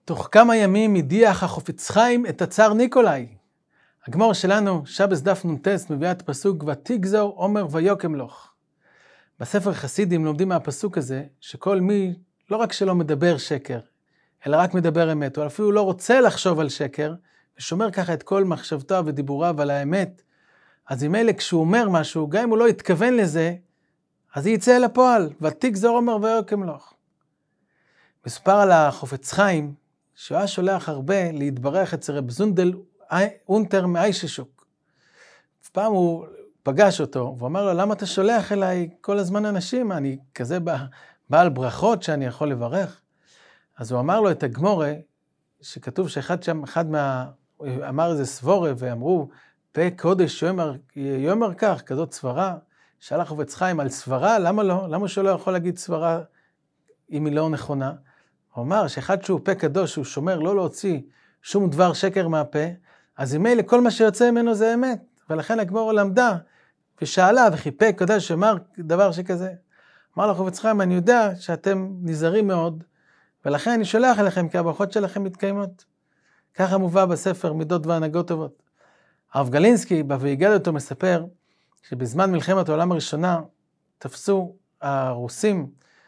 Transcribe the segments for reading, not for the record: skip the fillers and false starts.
תוך כמה ימים הדיח החפץ חיים את הצאר ניקולאי. הגמרא שלנו, שבס דף נ"ט, מביאה את הפסוק ותגזור עומר ויוקמלוך. בספר חסידים לומדים מהפסוק הזה, שכל מי לא רק שלא מדבר שקר, אלא רק מדבר אמת, או אפילו לא רוצה לחשוב על שקר, ושומר ככה את כל מחשבתו ודיבוריו על האמת, אז אם אלה כשהוא אומר משהו, גם אם הוא לא יתכוון לזה, אז יצא אל הפועל, ותגזור עומר ויוקמלוך. מסופר על החפץ חיים, שהוא היה שולח הרבה להתברך אצל רב זונדל אונטר מאייששוק. פעם הוא פגש אותו, והוא אמר לו, למה אתה שולח אליי כל הזמן אנשים? אני כזה בעל ברכות שאני יכול לברך. אז הוא אמר לו את הגמורה, שכתוב שאחד שם, אמר איזה סבורה, ואמרו, פה קודש יאמר כך, כזאת סברה, שאל החפץ חיים על סברה, למה לא? למה שהוא לא יכול להגיד סברה אם היא לא נכונה? הוא אמר שאחד שהוא פה קדוש, שהוא שומר לא להוציא שום דבר שקר מהפה, אז אם אלה כל מה שיוצא ממנו זה אמת, ולכן הגמרא למדה ושאלה וחיפה קדוש שאמר דבר שכזה. אמר לו חפץ חיים, אני יודע שאתם נזהרים מאוד, ולכן אני שולח אליכם כי הברכות שלכם מתקיימות. ככה מובא בספר מידות והנהגות טובות. הרב גלינסקי ב"ויגד אותו" מספר שבזמן מלחמת העולם הראשונה תפסו הרוסים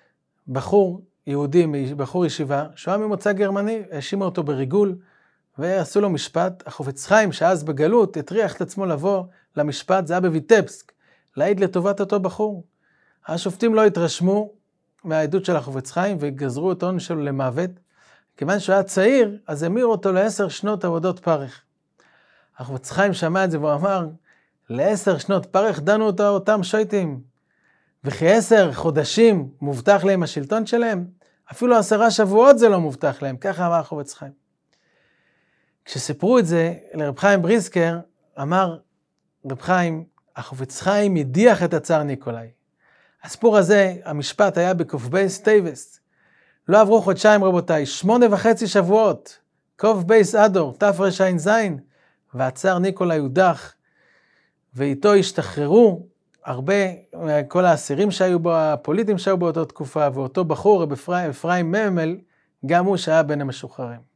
בחור יהודי, בחור ישיבה, שהוא היה ממוצא גרמני, האשימו אותו בריגול, ועשו לו משפט. החפץ חיים שאז בגלות הטריח את עצמו לבוא למשפט, זה היה בויטבסק, להעיד לטובת אותו בחור. השופטים לא התרשמו מהעדות של החפץ חיים וגזרו את העונש שלו למוות. כיוון שהוא היה צעיר, אז המירו אותו ל10 שנות עבודות פרך. החפץ חיים שמע את זה והוא אמר, ל10 שנות פרך דנו אותם שויטים, וכי 10 חודשים מובטח להם השלטון שלהם, אפילו 10 שבועות זה לא מובטח להם, ככה אמר החפץ חיים. כשסיפרו את זה לרב חיים בריסקר, אמר רב חיים, החפץ חיים הדיח את הצאר ניקולאי. הסיפור הזה, המשפט היה בק"ב טייבס. לא עברו חודשיים רבותיי, 8.5 שבועות, ק"ב אדור, תרע"ז, והצאר ניקולאי הודח, ואיתו השתחררו הרבה, כל האסירים שהיו בו, הפוליטים שהיו באותה תקופה, ואותו בחור, רב אפרים ממל, גם הוא שהיה בין המשוחררים.